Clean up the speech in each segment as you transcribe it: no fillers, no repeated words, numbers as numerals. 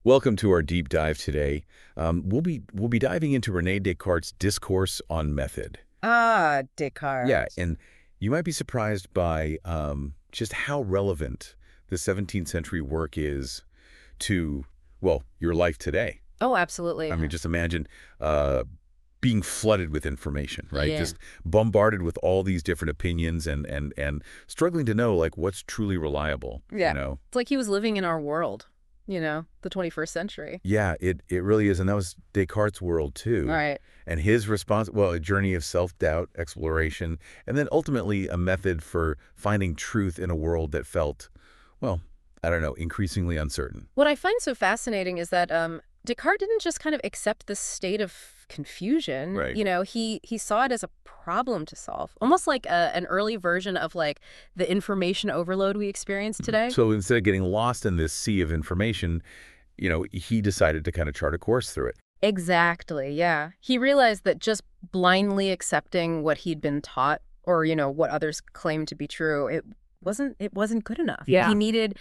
Welcome to our deep dive today. We'll be diving into René Descartes' discourse on method. Ah, Yeah, Descartes. and you might be surprised by just how relevant the 17th century work is to, well, your life today. Oh, I absolutely. mean, just imagine uh, being flooded with information, right? Yeah. Just bombarded with all these different opinions and struggling to know like what's truly reliable, Yeah. you know? It's like he was living in our world, the 21st century. Yeah, it really is. And that was Descartes' world All too. right. And his response, well, a journey of self-doubt, exploration, and then ultimately a method for finding truth in a world that felt, well, I don't know, increasingly uncertain. What I find so fascinating is that Descartes didn't just kind of accept this state of confusion. Right. He saw it as a problem to solve, almost like an early version of like the information overload we experience today. So instead of getting lost in this sea of information, he decided to kind of chart a course through it. Exactly, yeah. He realized that just blindly accepting what he'd been taught or, what others claimed to be true, it wasn't good enough. Yeah. He needed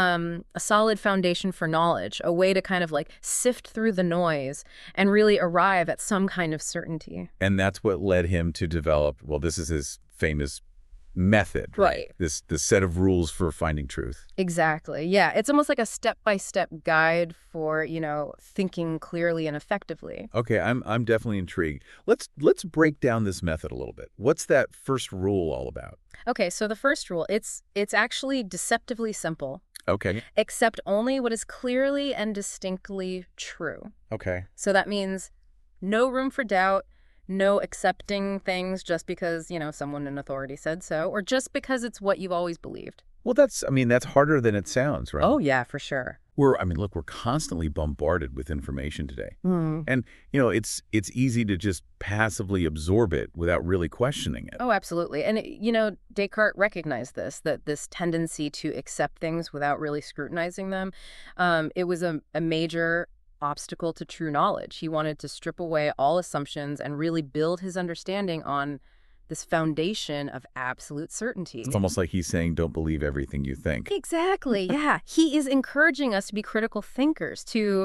a solid foundation for knowledge, a way to kind of like sift through the noise and really arrive at some kind of certainty. And that's what led him to develop, well, this is his famous method, right? Right. This set of rules for finding truth. Exactly. Yeah, it's almost like a step-by-step guide for, thinking clearly and effectively. Okay, I'm definitely intrigued. Let's break down this method a little bit. What's that first rule all about? Okay, so the first rule, it's actually deceptively simple. Okay. Accept only what is clearly and distinctly true. Okay. So that means no room for doubt, no accepting things just because, someone in authority said so, or just because it's what you've always believed. Well, that's harder than it sounds, right? Oh, yeah, for sure. Look, we're constantly bombarded with information today. Hmm. And, it's easy to just passively absorb it without really questioning it. Oh, absolutely. And, Descartes recognized that this tendency to accept things without really scrutinizing them, it was a major obstacle to true knowledge. He wanted to strip away all assumptions and really build his understanding on this foundation of absolute certainty. It's almost like he's saying, don't believe everything you think. Exactly. Yeah. He is encouraging us to be critical thinkers,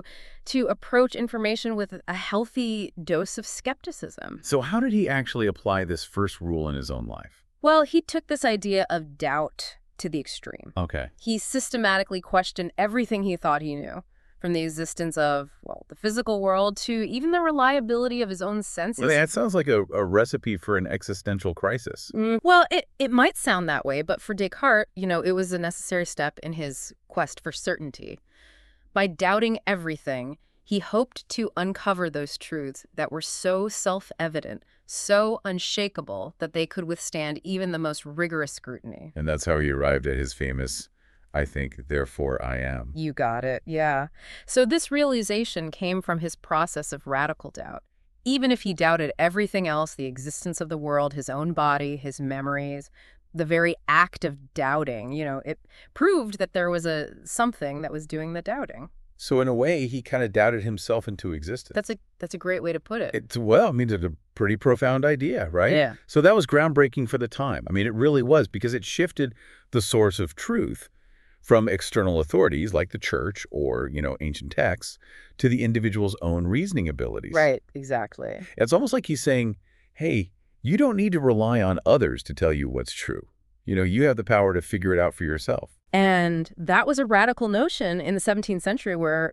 to approach information with a healthy dose of skepticism. So how did he actually apply this first rule in his own life? Well, he took this idea of doubt to the extreme. Okay. He systematically questioned everything he thought he knew, from the existence of, well, the physical world to even the reliability of his own senses. Well, that sounds like a recipe for an existential crisis. Well, it might sound that way, but for Descartes, it was a necessary step in his quest for certainty. By doubting everything, he hoped to uncover those truths that were so self-evident, so unshakable, that they could withstand even the most rigorous scrutiny. And that's how he arrived at his famous, I think, therefore I am. You got it, yeah. So this realization came from his process of radical doubt. Even if he doubted everything else, the existence of the world, his own body, his memories, the very act of doubting, it proved that there was something that was doing the doubting. So in a way, he kind of doubted himself into existence. That's a great way to put it. It's a pretty profound idea, right? Yeah. So that was groundbreaking for the time. I mean, it really was, because it shifted the source of truth from external authorities like the church or, ancient texts to the individual's own reasoning abilities. Right, exactly. It's almost like he's saying, hey, you don't need to rely on others to tell you what's true. You have the power to figure it out for yourself. And that was a radical notion in the 17th century where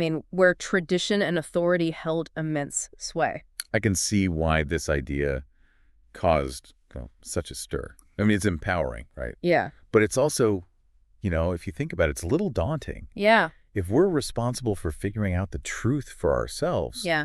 tradition and authority held immense sway. I can see why this idea caused such a stir. I mean, it's empowering, right? Yeah. But it's also, if you think about it, it's a little daunting. Yeah. If we're responsible for figuring out the truth for ourselves, Yeah.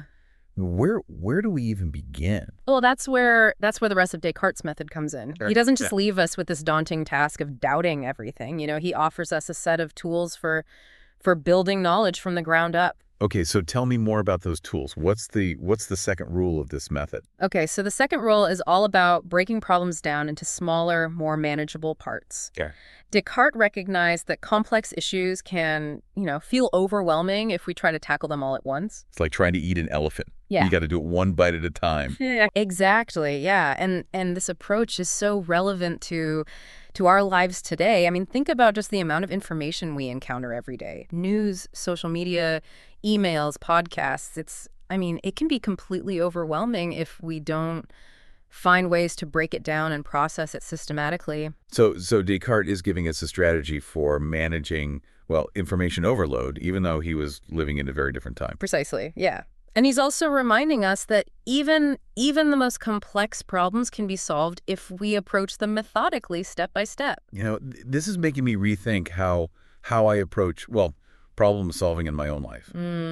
where do we even begin? Well, that's where the rest of Descartes' method comes in. Sure. He doesn't just leave us with this daunting task of doubting everything. He offers us a set of tools for building knowledge from the ground up. Okay, so tell me more about those tools. What's the second rule of this method? Okay, so the second rule is all about breaking problems down into smaller, more manageable parts. Okay. Descartes recognized that complex issues can, feel overwhelming if we try to tackle them all at once. It's like trying to eat an elephant. Yeah. You got to do it one bite at a time. Yeah. Exactly, yeah. And this approach is so relevant to to our lives today. I mean, think about just the amount of information we encounter every day. News, social media, emails, podcasts. It can be completely overwhelming if we don't find ways to break it down and process it systematically. So Descartes is giving us a strategy for managing, well, information overload, even though he was living in a very different time. Precisely, yeah. And he's also reminding us that even the most complex problems can be solved if we approach them methodically, step by step. This is making me rethink how I approach, well, problem solving in my own life.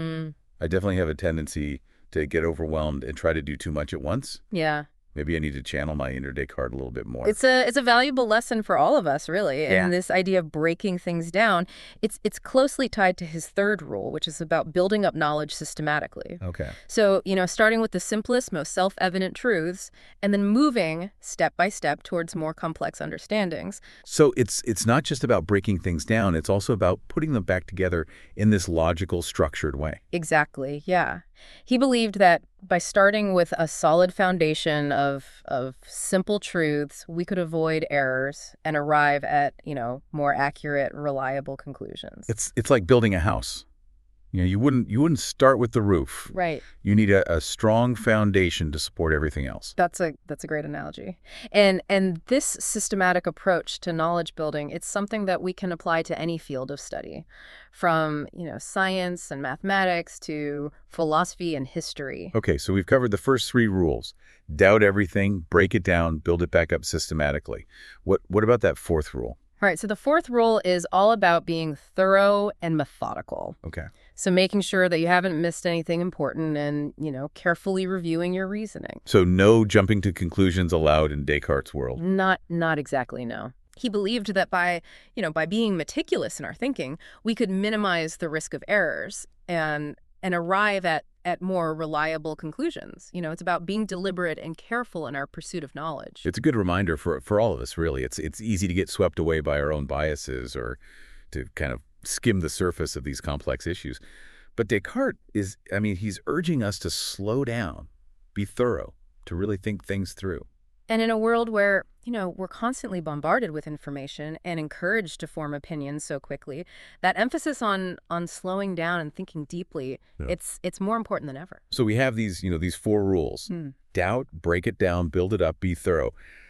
I definitely have a tendency to get overwhelmed and try to do too much at once. Yeah. Maybe I need to channel my inner Descartes a little bit more. It's a valuable lesson for all of us, really. Yeah. And this idea of breaking things down, it's closely tied to his third rule, which is about building up knowledge systematically. Okay. So, starting with the simplest, most self-evident truths, and then moving step by step towards more complex understandings. So it's not just about breaking things down, it's also about putting them back together in this logical, structured way. Exactly, yeah. He believed that by starting with a solid foundation of simple truths, we could avoid errors and arrive at, more accurate, reliable conclusions. It's like building a house. You wouldn't start with the roof. Right. You need a strong foundation to support everything else. That's a great analogy. And this systematic approach to knowledge building, it's something that we can apply to any field of study, from, science and mathematics to philosophy and history. Okay, so we've covered the first 3 rules. Doubt everything, break it down, build it back up systematically. What about that 4th rule? All right, so the 4th rule is all about being thorough and methodical. Okay. So making sure that you haven't missed anything important and, carefully reviewing your reasoning. So no jumping to conclusions allowed in Descartes' world. Not exactly, no. He believed that by being meticulous in our thinking, we could minimize the risk of errors and arrive at more reliable conclusions. It's about being deliberate and careful in our pursuit of knowledge. It's a good reminder for all of us, really. It's easy to get swept away by our own biases or to kind of skim the surface of these complex issues. But Descartes he's urging us to slow down, be thorough, to really think things through. And in a world where, we're constantly bombarded with information and encouraged to form opinions so quickly, that emphasis on slowing down and thinking deeply, Yeah. it's more important than ever. So we have these 4 rules. Doubt, break it down, build it up, be thorough.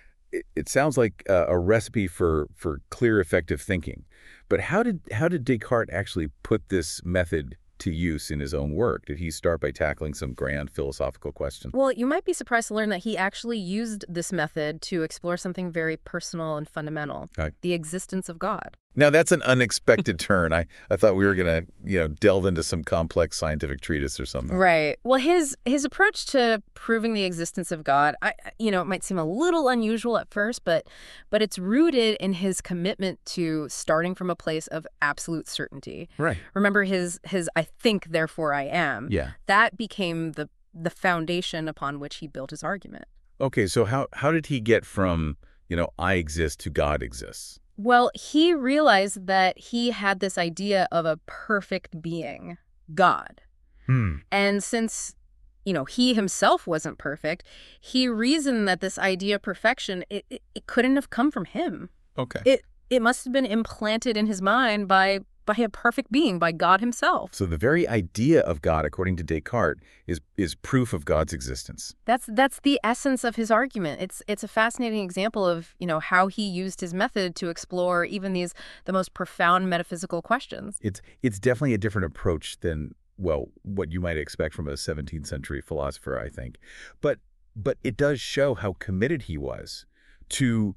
It sounds like a recipe for clear, effective thinking. But how did Descartes actually put this method to use in his own work? Did he start by tackling some grand philosophical question? Well, you might be surprised to learn that he actually used this method to explore something very personal and fundamental, the existence of God. Now, that's an unexpected turn. I thought we were going to, delve into some complex scientific treatise or something. Right. Well, his approach to proving the existence of God, it might seem a little unusual at first, but it's rooted in his commitment to starting from a place of absolute certainty. Right. Remember his I think, therefore I am. Yeah. That became the foundation upon which he built his argument. Okay, so how did he get from, I exist to God exists? Well, he realized that he had this idea of a perfect being, God. And since, he himself wasn't perfect, he reasoned that this idea of perfection, it couldn't have come from him. Okay. It must have been implanted in his mind by a perfect being, by God himself. So the very idea of God, according to Descartes, is proof of God's existence. That's the essence of his argument. It's a fascinating example of, how he used his method to explore even the most profound metaphysical questions. It's definitely a different approach than, well, what you might expect from a 17th century philosopher, I think. But it does show how committed he was to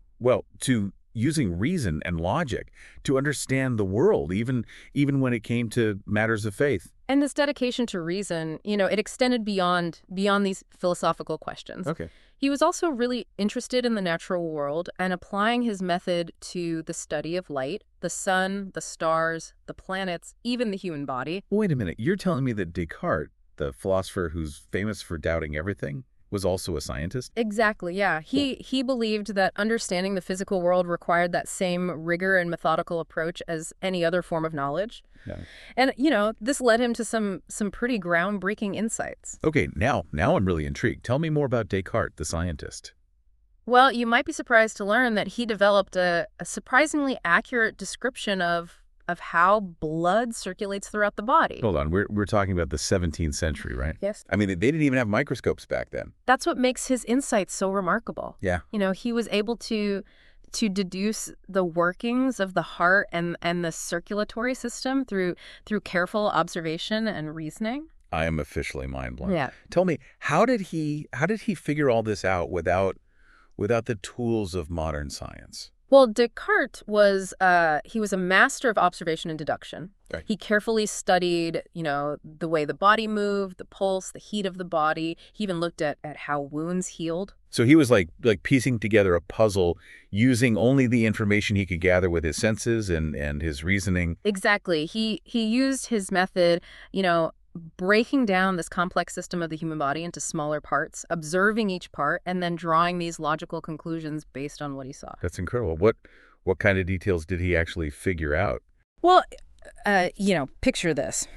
using reason and logic to understand the world, even when it came to matters of faith. And this dedication to reason, it extended beyond these philosophical questions. Okay. He was also really interested in the natural world and applying his method to the study of light, the sun, the stars, the planets, even the human body. Wait a minute. You're telling me that Descartes, the philosopher who's famous for doubting everything, was also a scientist? Exactly, yeah. He believed that understanding the physical world required that same rigor and methodical approach as any other form of knowledge. Yeah. And, this led him to some pretty groundbreaking insights. Okay, now I'm really intrigued. Tell me more about Descartes, the scientist. Well, you might be surprised to learn that he developed a surprisingly accurate description of how blood circulates throughout the body. Hold on, we're talking about the 17th century, right? Yes. I mean, they didn't even have microscopes back then. That's what makes his insights so remarkable. Yeah. He was able to deduce the workings of the heart and the circulatory system through careful observation and reasoning. I am officially mind blown. Yeah. Tell me, how did he figure all this out without the tools of modern science? Well, Descartes was he was a master of observation and deduction. Right. He carefully studied, the way the body moved, the pulse, the heat of the body. He even looked at how wounds healed. So he was like piecing together a puzzle using only the information he could gather with his senses and his reasoning. Exactly. He used his method, breaking down this complex system of the human body into smaller parts, observing each part, and then drawing these logical conclusions based on what he saw. That's incredible. What kind of details did he actually figure out? Well, picture this.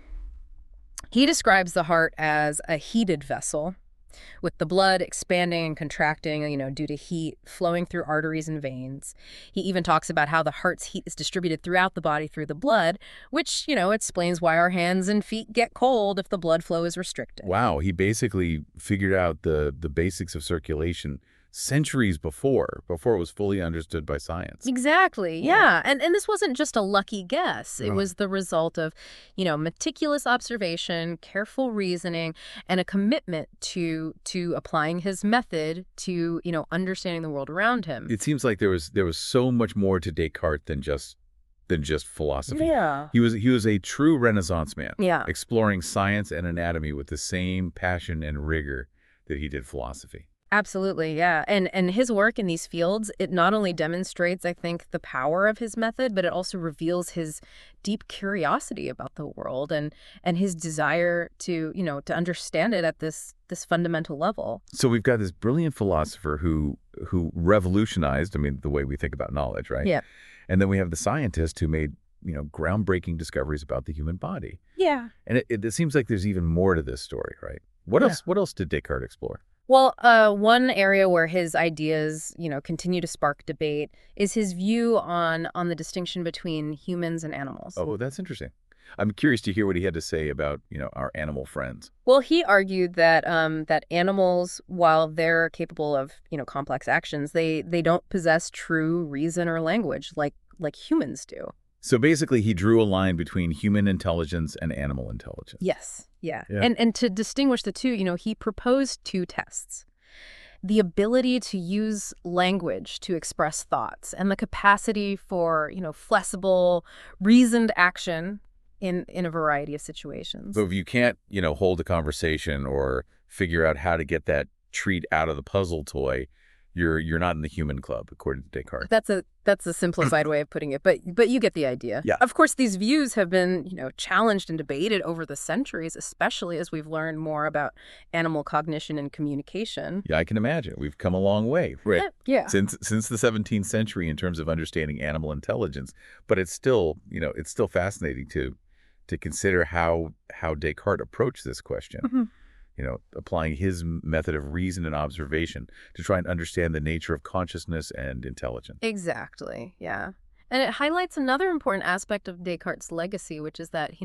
He describes the heart as a heated vessel with the blood expanding and contracting, due to heat flowing through arteries and veins. He even talks about how the heart's heat is distributed throughout the body through the blood, which, explains why our hands and feet get cold if the blood flow is restricted. Wow, he basically figured out the basics of circulation centuries before it was fully understood by science. Exactly, yeah. And this wasn't just a lucky guess. It No. was the result of, meticulous observation, careful reasoning, and a commitment to applying his method to, understanding the world around him. It seems like there was so much more to Descartes than just philosophy. Yeah. He was a true Renaissance man, Yeah. exploring science and anatomy with the same passion and rigor that he did philosophy. Absolutely, yeah. And his work in these fields, it not only demonstrates, I think, the power of his method, but it also reveals his deep curiosity about the world and his desire to understand it at this fundamental level. So we've got this brilliant philosopher who revolutionized, the way we think about knowledge, right? Yeah. And then we have the scientist who made, groundbreaking discoveries about the human body. Yeah. And it seems like there's even more to this story, right? What else did Descartes explore? Well, one area where his ideas, continue to spark debate is his view on the distinction between humans and animals. Oh, that's interesting. I'm curious to hear what he had to say about, our animal friends. Well, he argued that that animals, while they're capable of, complex actions, they don't possess true reason or language like humans do. So basically, he drew a line between human intelligence and animal intelligence. Yes. Yeah. Yeah. And to distinguish the two, he proposed two tests. The ability to use language to express thoughts and the capacity for, flexible, reasoned action in a variety of situations. So if you can't, hold a conversation or figure out how to get that treat out of the puzzle toy, you're not in the human club, according to Descartes. That's a simplified way of putting it, but you get the idea. Yeah. Of course, these views have been, challenged and debated over the centuries, especially as we've learned more about animal cognition and communication. Yeah, I can imagine. We've come a long way, right? Yeah. Since the 17th century in terms of understanding animal intelligence, but it's still fascinating to consider how Descartes approached this question. Mhm. Applying his method of reason and observation to try and understand the nature of consciousness and intelligence. Exactly, yeah. And it highlights another important aspect of Descartes' legacy, which is that,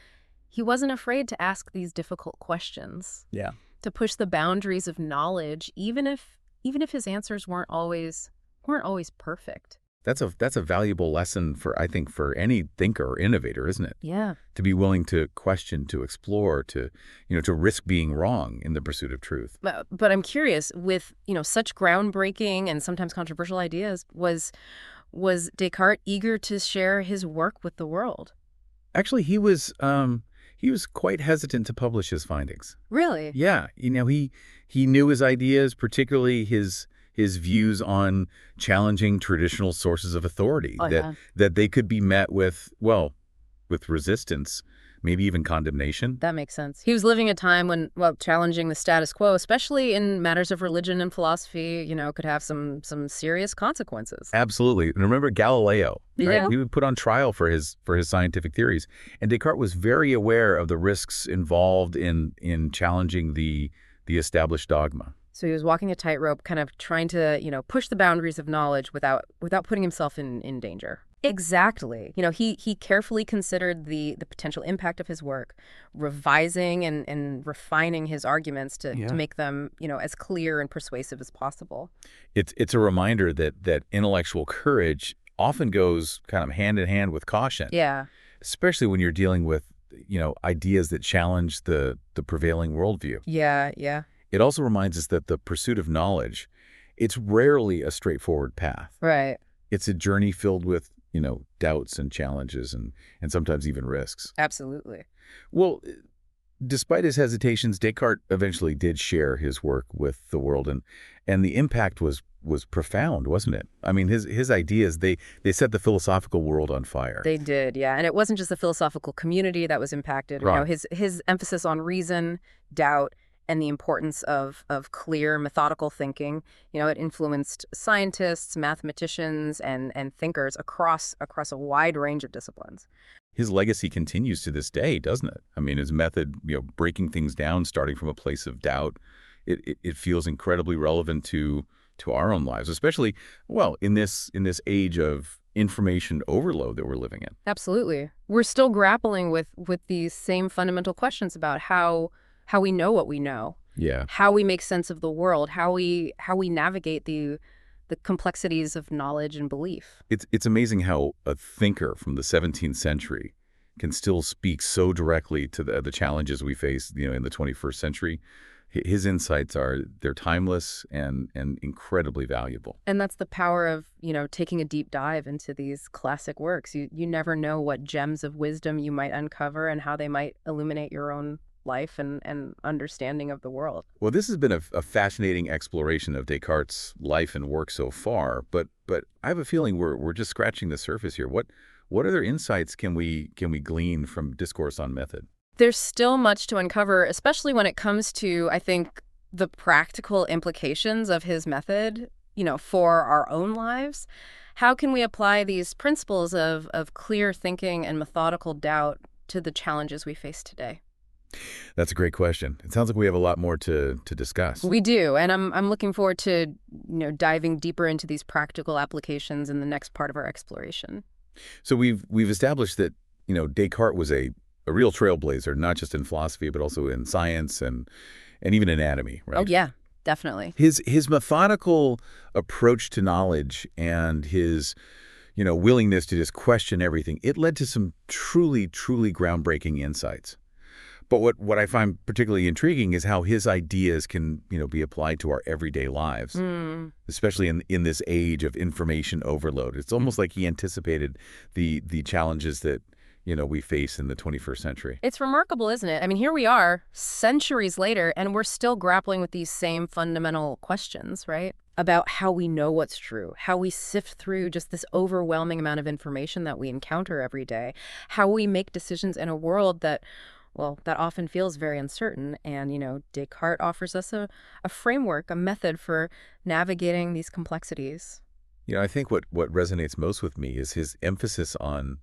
he wasn't afraid to ask these difficult questions. Yeah. To push the boundaries of knowledge, even if his answers weren't always perfect. That's a valuable lesson for any thinker or innovator, isn't it? Yeah. To be willing to question, to explore, to risk being wrong in the pursuit of truth. But I'm curious, with, such groundbreaking and sometimes controversial ideas, was Descartes eager to share his work with the world? Actually, he was quite hesitant to publish his findings. Really? Yeah, he knew his ideas, particularly his views on challenging traditional sources of authority, that they could be met with resistance, maybe even condemnation. That makes sense. He was living a time when, challenging the status quo, especially in matters of religion and philosophy, could have some serious consequences. Absolutely. And remember Galileo, right? Yeah. He was put on trial for his scientific theories. And Descartes was very aware of the risks involved in challenging the established dogma. So he was walking a tightrope, kind of trying to, push the boundaries of knowledge without putting himself in danger. Exactly. He carefully considered the potential impact of his work, revising and refining his arguments to Yeah. make them, as clear and persuasive as possible. It's a reminder that intellectual courage often goes kind of hand in hand with caution, Yeah. especially when you're dealing with, ideas that challenge the prevailing worldview. Yeah, yeah. It also reminds us that the pursuit of knowledge, it's rarely a straightforward path. Right. It's a journey filled with, doubts and challenges and sometimes even risks. Absolutely. Well, despite his hesitations, Descartes eventually did share his work with the world, and the impact was profound, wasn't it? I mean, his ideas, they set the philosophical world on fire. They did, yeah. And it wasn't just the philosophical community that was impacted. Right. His emphasis on reason, doubt, and the importance of clear, methodical thinking, it influenced scientists, mathematicians, and thinkers across a wide range of disciplines. His legacy continues to this day, doesn't it? I mean, his method, breaking things down, starting from a place of doubt, it feels incredibly relevant to our own lives, especially, well, in this age of information overload that we're living in. Absolutely. We're still grappling with these same fundamental questions about how we know what we know, Yeah. how we make sense of the world, how we navigate the complexities of knowledge and belief. It's amazing how a thinker from the 17th century can still speak so directly to the challenges we face, in the 21st century. His insights they're timeless and incredibly valuable. And that's the power of, taking a deep dive into these classic works. You never know what gems of wisdom you might uncover and how they might illuminate your own life and understanding of the world. Well, this has been a fascinating exploration of Descartes' life and work so far, but I have a feeling we're just scratching the surface here. What other insights can we glean from discourse on method? There's still much to uncover, especially when it comes to, I think, the practical implications of his method, for our own lives. How can we apply these principles of clear thinking and methodical doubt to the challenges we face today? That's a great question. It sounds like we have a lot more to discuss. We do, and I'm looking forward to, diving deeper into these practical applications in the next part of our exploration. So we've established that, Descartes was a real trailblazer, not just in philosophy, but also in science and even anatomy, right? Oh, yeah, definitely. His methodical approach to knowledge and his, willingness to just question everything, it led to some truly, truly groundbreaking insights. But what I find particularly intriguing is how his ideas can, be applied to our everyday lives, especially in this age of information overload. It's almost like he anticipated the challenges that, we face in the 21st century. It's remarkable, isn't it? I mean, here we are, centuries later, and we're still grappling with these same fundamental questions, right? About how we know what's true, how we sift through just this overwhelming amount of information that we encounter every day, how we make decisions in a world that often feels very uncertain. And, Descartes offers us a framework, a method for navigating these complexities. I think what resonates most with me is his emphasis on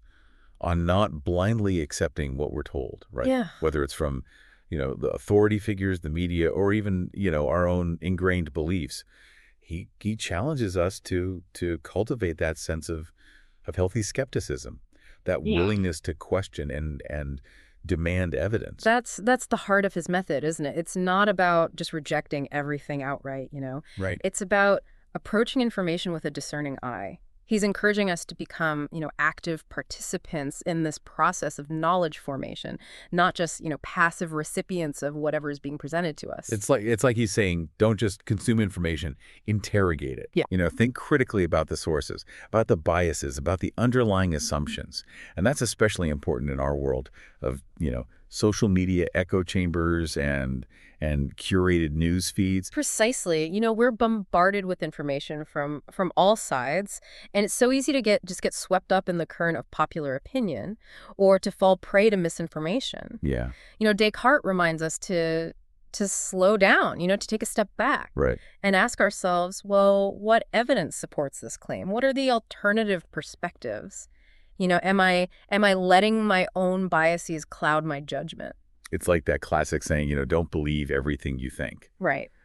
not blindly accepting what we're told, right? Yeah. Whether it's from, the authority figures, the media, or even, our own ingrained beliefs. He challenges us to cultivate that sense of healthy skepticism, that willingness to question and demand evidence. That's the heart of his method, isn't it? It's not about just rejecting everything outright, Right. It's about approaching information with a discerning eye. He's encouraging us to become, active participants in this process of knowledge formation, not just, passive recipients of whatever is being presented to us. It's like he's saying, don't just consume information, interrogate it. Yeah. Think critically about the sources, about the biases, about the underlying assumptions. And that's especially important in our world of, social media echo chambers and curated news feeds. Precisely. We're bombarded with information from all sides, and it's so easy to get swept up in the current of popular opinion or to fall prey to misinformation. Yeah. Descartes reminds us to slow down, to take a step back. Right. And ask ourselves, well, what evidence supports this claim? What are the alternative perspectives? Am I letting my own biases cloud my judgment? It's like that classic saying, don't believe everything you think. Right.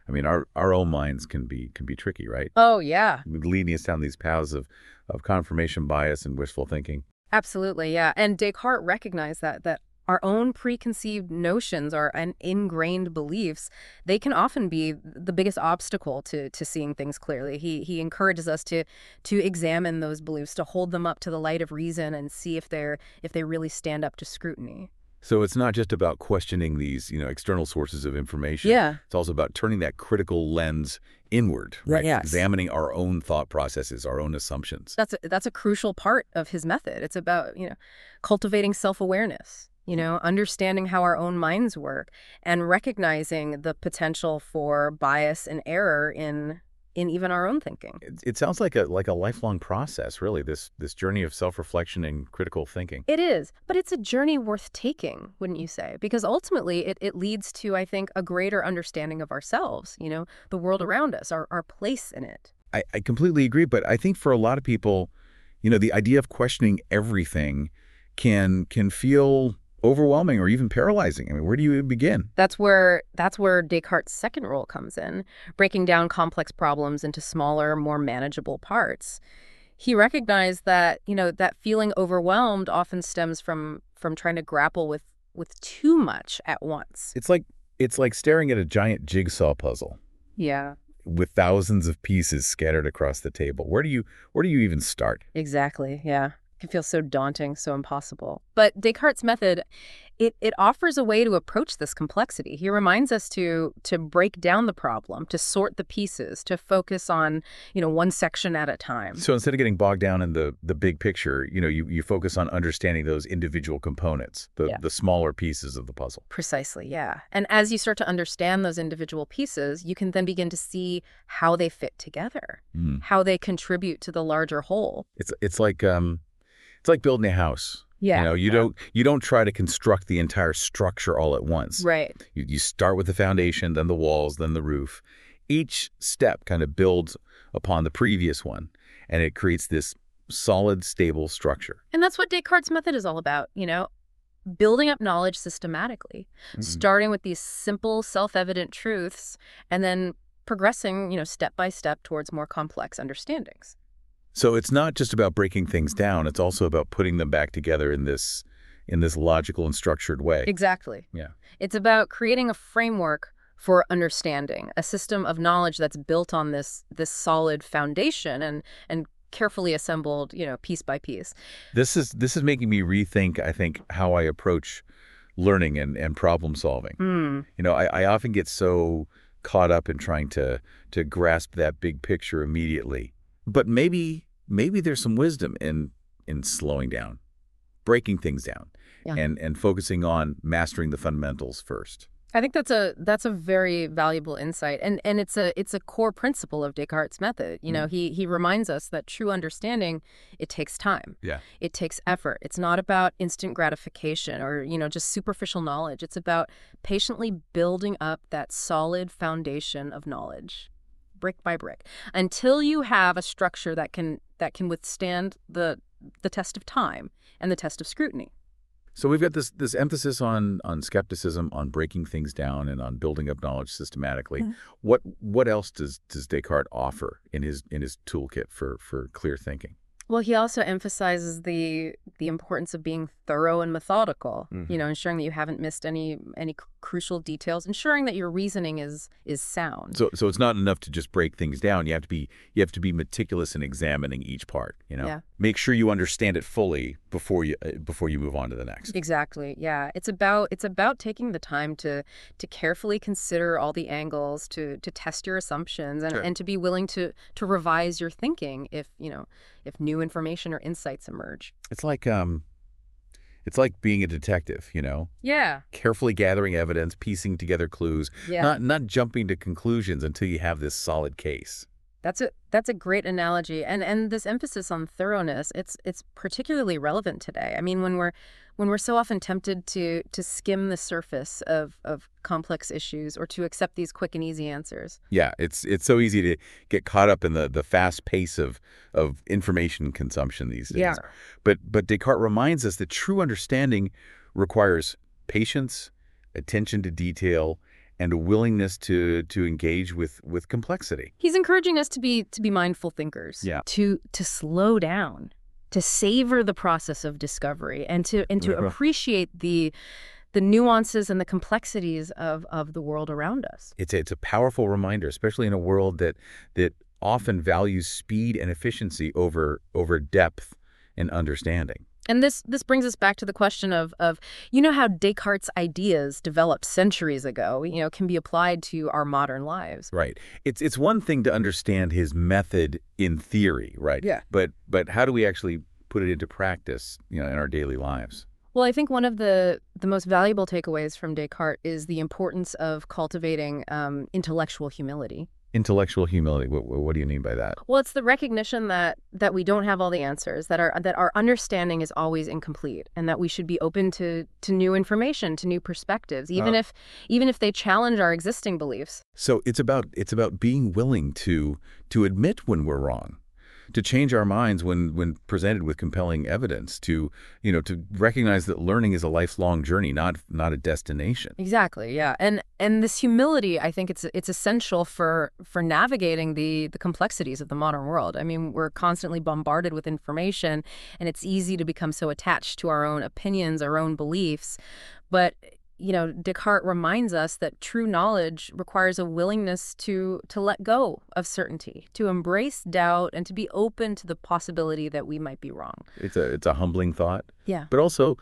I mean, our own minds can be tricky, right? Oh, yeah. Leading us down these paths of confirmation bias and wishful thinking. Absolutely, yeah. And Descartes recognized that our own preconceived notions or ingrained beliefs, they can often be the biggest obstacle to seeing things clearly. He encourages us to examine those beliefs, to hold them up to the light of reason and see if they really stand up to scrutiny. So it's not just about questioning these, external sources of information. Yeah. It's also about turning that critical lens inward, right? Yes. Examining our own thought processes, our own assumptions. That's a crucial part of his method. It's about, cultivating self-awareness, understanding how our own minds work and recognizing the potential for bias and error in even our own thinking. It sounds like a lifelong process, really, this journey of self-reflection and critical thinking. It is, but it's a journey worth taking, wouldn't you say? Because ultimately it leads to, I think, a greater understanding of ourselves, the world around us, our place in it. I completely agree, but I think for a lot of people, the idea of questioning everything can feel overwhelming or even paralyzing. I mean, where do you begin? That's where Descartes' second role comes in, breaking down complex problems into smaller, more manageable parts. He recognized that, that feeling overwhelmed often stems from trying to grapple with too much at once. It's like staring at a giant jigsaw puzzle. Yeah. With thousands of pieces scattered across the table. Where do you even start? Exactly. Yeah. It can feel so daunting, so impossible. But Descartes' method, it offers a way to approach this complexity. He reminds us to break down the problem, to sort the pieces, to focus on, one section at a time. So instead of getting bogged down in the big picture, you focus on understanding those individual components, the smaller pieces of the puzzle. Precisely, yeah. And as you start to understand those individual pieces, you can then begin to see how they fit together, how they contribute to the larger whole. It's like building a house. Yeah. You don't try to construct the entire structure all at once. Right. You start with the foundation, then the walls, then the roof. Each step kind of builds upon the previous one, and it creates this solid, stable structure. And that's what Descartes' method is all about, building up knowledge systematically, starting with these simple, self-evident truths, and then progressing, step by step towards more complex understandings. So it's not just about breaking things down. It's also about putting them back together in this logical and structured way. Exactly. Yeah. It's about creating a framework for understanding, a system of knowledge that's built on this solid foundation and carefully assembled, piece by piece. This is making me rethink, I think, how I approach learning and problem solving. I often get so caught up in trying to grasp that big picture immediately. But maybe there's some wisdom in slowing down, breaking things down, and focusing on mastering the fundamentals first. I think that's a very valuable insight, and it's a core principle of Descartes' method. He reminds us that true understanding, it takes time. Yeah. It takes effort. It's not about instant gratification or just superficial knowledge. It's about patiently building up that solid foundation of knowledge, brick by brick, until you have a structure that can withstand the test of time and the test of scrutiny. So we've got this emphasis on skepticism, on breaking things down, and on building up knowledge systematically. What else does Descartes offer in his toolkit for clear thinking? Well, he also emphasizes the importance of being thorough and methodical, ensuring that you haven't missed any crucial details, ensuring that your reasoning is sound. So it's not enough to just break things down. You have to be meticulous in examining each part, Yeah. Make sure you understand it fully before you move on to the next. Exactly. Yeah. It's about taking the time to carefully consider all the angles, to test your assumptions and to be willing to revise your thinking if new information or insights emerge. It's like being a detective, Yeah. Carefully gathering evidence, piecing together clues, Yeah. not jumping to conclusions until you have this solid case. That's a great analogy, and this emphasis on thoroughness, it's particularly relevant today. I mean, when we're so often tempted to skim the surface of complex issues or to accept these quick and easy answers. Yeah, it's so easy to get caught up in the fast pace of information consumption these days. Yeah. But Descartes reminds us that true understanding requires patience, attention to detail, and a willingness to engage with complexity. He's encouraging us to be mindful thinkers. Yeah. To slow down, to savor the process of discovery, and to appreciate the nuances and the complexities of the world around us. It's a powerful reminder, especially in a world that often values speed and efficiency over depth and understanding. And this brings us back to the question of how Descartes' ideas developed centuries ago, can be applied to our modern lives. Right. It's one thing to understand his method in theory, right? Yeah. But how do we actually put it into practice, in our daily lives? Well, I think one of the most valuable takeaways from Descartes is the importance of cultivating intellectual humility. Intellectual humility. What do you mean by that? Well, it's the recognition that we don't have all the answers, that our understanding is always incomplete, and that we should be open to new information, to new perspectives, even if they challenge our existing beliefs. So it's about being willing to admit when we're wrong, to change our minds when presented with compelling evidence, to recognize that learning is a lifelong journey, not a destination. Exactly, yeah. And this humility, I think it's essential for navigating the complexities of the modern world. I mean, we're constantly bombarded with information, and it's easy to become so attached to our own opinions, our own beliefs. But Descartes reminds us that true knowledge requires a willingness to let go of certainty, to embrace doubt, and to be open to the possibility that we might be wrong. It's a humbling thought. Yeah. But also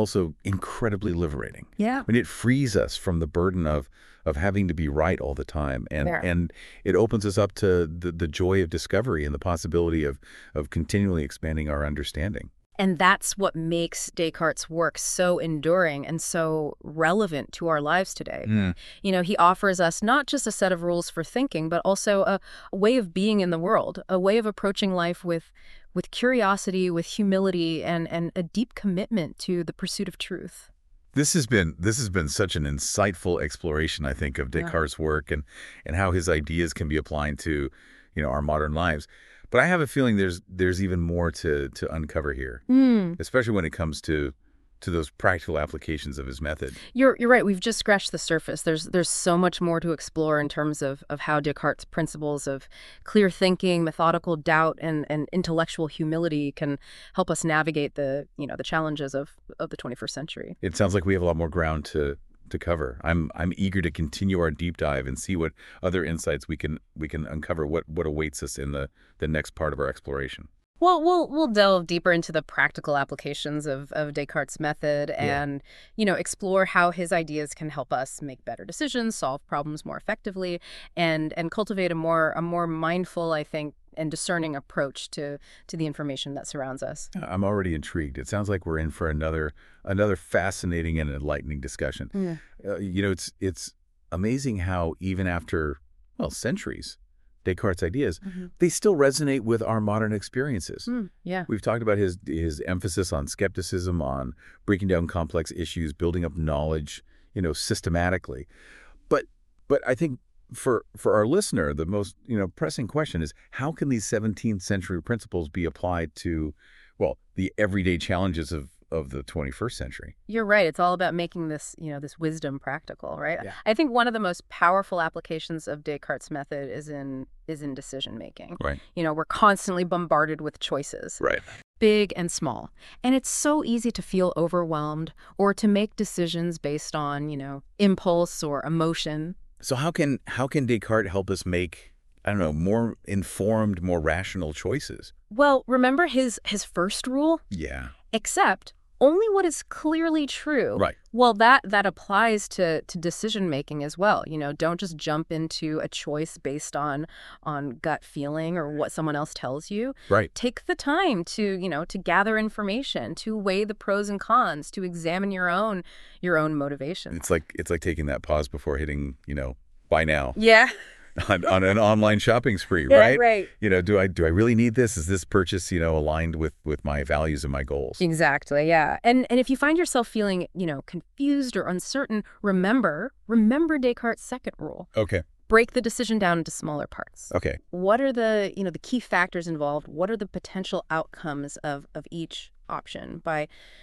incredibly liberating. Yeah. I mean, it frees us from the burden of having to be right all the time, and it opens us up to the joy of discovery and the possibility of continually expanding our understanding. And that's what makes Descartes' work so enduring and so relevant to our lives today. He offers us not just a set of rules for thinking, but also a way of being in the world, a way of approaching life with curiosity, with humility, and a deep commitment to the pursuit of truth. This has been such an insightful exploration, I think, of Descartes' work and how his ideas can be applied to, our modern lives. But I have a feeling there's even more to uncover here, especially when it comes to those practical applications of his method. You're right. We've just scratched the surface. There's so much more to explore in terms of how Descartes' principles of clear thinking, methodical doubt, and intellectual humility can help us navigate the challenges of the 21st century. It sounds like we have a lot more ground to cover. I'm eager to continue our deep dive and see what other insights we can uncover, what awaits us in the next part of our exploration. Well, we'll delve deeper into the practical applications of Descartes' method and, explore how his ideas can help us make better decisions, solve problems more effectively, and cultivate a more mindful, I think, and discerning approach to the information that surrounds us. I'm already intrigued. It sounds like we're in for another fascinating and enlightening discussion. Yeah. It's amazing how even after, centuries, Descartes' ideas, they still resonate with our modern experiences. Yeah. We've talked about his emphasis on skepticism, on breaking down complex issues, building up knowledge, systematically. But I think for our listener, the most pressing question is, how can these 17th century principles be applied to, the everyday challenges of the 21st century? You're right. It's all about making this, this wisdom practical, right? Yeah. I think one of the most powerful applications of Descartes' method is in decision making. Right. We're constantly bombarded with choices. Right. Big and small. And it's so easy to feel overwhelmed or to make decisions based on, impulse or emotion. So how can Descartes help us make, more informed, more rational choices? Well, remember his first rule? Yeah. Accept only what is clearly true. Right. Well, that applies to decision making as well. Don't just jump into a choice based on gut feeling or what someone else tells you. Right. Take the time to gather information, to weigh the pros and cons, to examine your own motivations. It's like taking that pause before hitting, buy now. Yeah. on an online shopping spree, right? Right. Do I really need this? Is this purchase, aligned with my values and my goals? Exactly, yeah. And if you find yourself feeling, confused or uncertain, remember Descartes' second rule. Okay. Break the decision down into smaller parts. Okay. What are the, the key factors involved? What are the potential outcomes of each option? By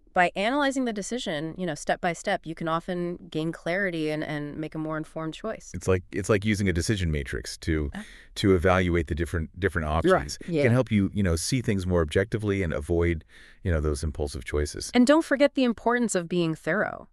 by analyzing the decision, step by step, you can often gain clarity and make a more informed choice. It's like using a decision matrix to evaluate the different options. It Yeah. can help you, see things more objectively and avoid, those impulsive choices. And don't forget the importance of being thorough.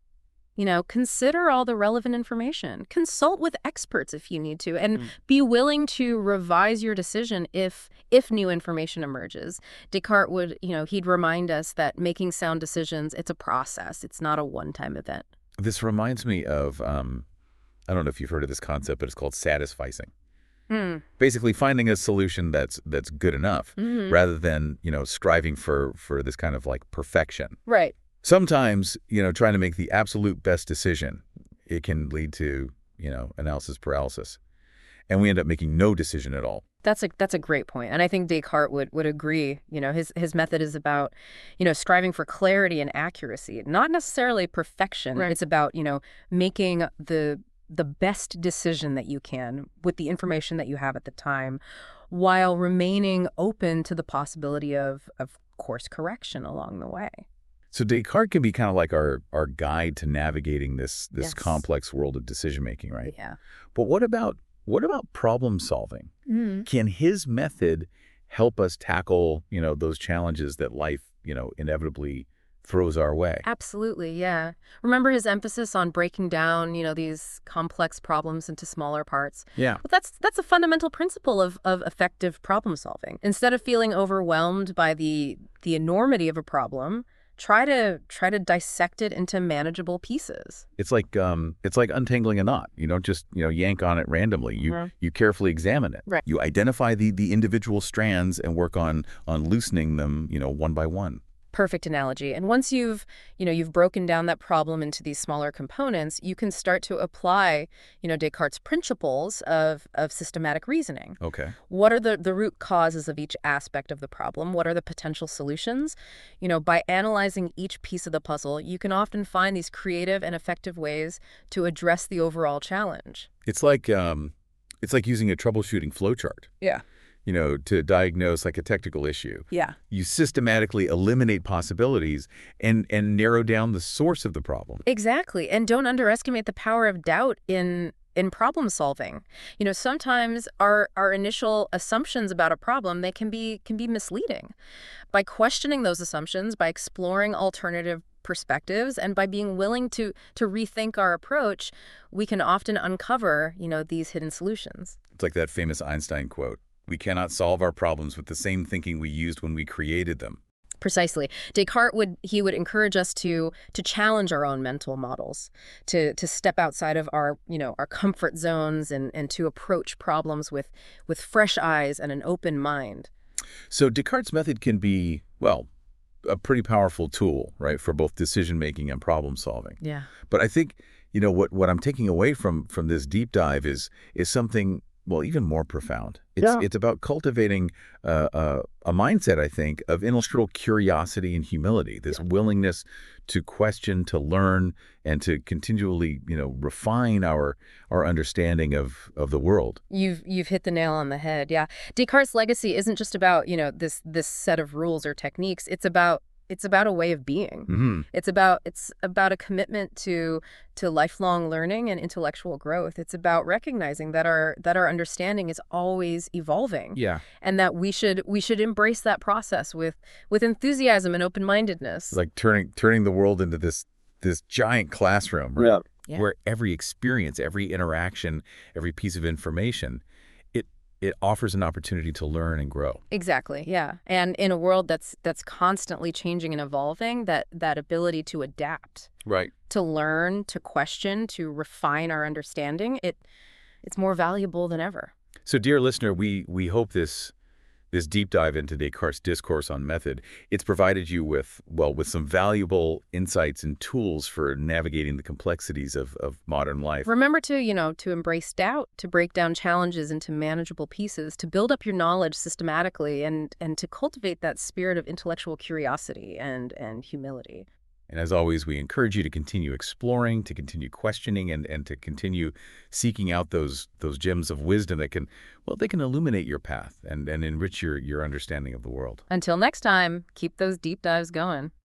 Consider all the relevant information. Consult with experts if you need to, and be willing to revise your decision if new information emerges. Descartes would, he'd remind us that making sound decisions, it's a process. It's not a one-time event. This reminds me of, I don't know if you've heard of this concept, but it's called satisficing. Basically finding a solution that's good enough rather than, striving for this kind of like perfection. Right. Sometimes, trying to make the absolute best decision, it can lead to, analysis paralysis. And we end up making no decision at all. That's a great point. And I think Descartes would agree. His method is about, striving for clarity and accuracy, not necessarily perfection. Right. It's about, making the best decision that you can with the information that you have at the time, while remaining open to the possibility of course correction along the way. So Descartes can be kind of like our guide to navigating this Yes. complex world of decision making, right? Yeah. But what about problem solving? Can his method help us tackle, those challenges that life, inevitably throws our way? Absolutely, yeah. Remember his emphasis on breaking down, these complex problems into smaller parts? Yeah. Well, that's a fundamental principle of effective problem solving. Instead of feeling overwhelmed by the enormity of a problem, try to dissect it into manageable pieces. It's like untangling a knot. You don't just, yank on it randomly. You carefully examine it. Right. You identify the individual strands and work on loosening them, one by one. Perfect analogy. And once you've broken down that problem into these smaller components, you can start to apply, Descartes' principles of systematic reasoning. Okay. What are the root causes of each aspect of the problem? What are the potential solutions? By analyzing each piece of the puzzle, you can often find these creative and effective ways to address the overall challenge. It's like using a troubleshooting flowchart. Yeah. To diagnose like a technical issue. Yeah. You systematically eliminate possibilities and narrow down the source of the problem. Exactly. And don't underestimate the power of doubt in problem solving. Sometimes our initial assumptions about a problem, they can be misleading. By questioning those assumptions, by exploring alternative perspectives, and by being willing to rethink our approach, we can often uncover, these hidden solutions. It's like that famous Einstein quote, "We cannot solve our problems with the same thinking we used when we created them." Precisely. Descartes would encourage us to challenge our own mental models, to step outside of our comfort zones and to approach problems with fresh eyes and an open mind. So Descartes' method can be, well, a pretty powerful tool, right, for both decision-making and problem-solving. Yeah. But I think, what I'm taking away from this deep dive is something, well, even more profound. It's about cultivating a mindset, I think, of intellectual curiosity and humility, this willingness to question, to learn, and to continually, refine our understanding of the world. You've hit the nail on the head. Yeah. Descartes' legacy isn't just about, this set of rules or techniques. It's about a way of being. It's about a commitment to lifelong learning and intellectual growth. It's about recognizing that our understanding is always evolving. Yeah. And that we should embrace that process with enthusiasm and open-mindedness. Like turning the world into this giant classroom, right? Yeah. Where every experience, every interaction, every piece of information, it offers an opportunity to learn and grow. Exactly, yeah. And in a world that's constantly changing and evolving, that ability to adapt, Right. to learn, to question, to refine our understanding, it's more valuable than ever. So, dear listener, we hope this deep dive into Descartes' discourse on method, it's provided you with some valuable insights and tools for navigating the complexities of modern life. Remember to embrace doubt, to break down challenges into manageable pieces, to build up your knowledge systematically, and to cultivate that spirit of intellectual curiosity and humility. And as always, we encourage you to continue exploring, to continue questioning, and to continue seeking out those gems of wisdom that can illuminate your path and enrich your understanding of the world. Until next time, keep those deep dives going.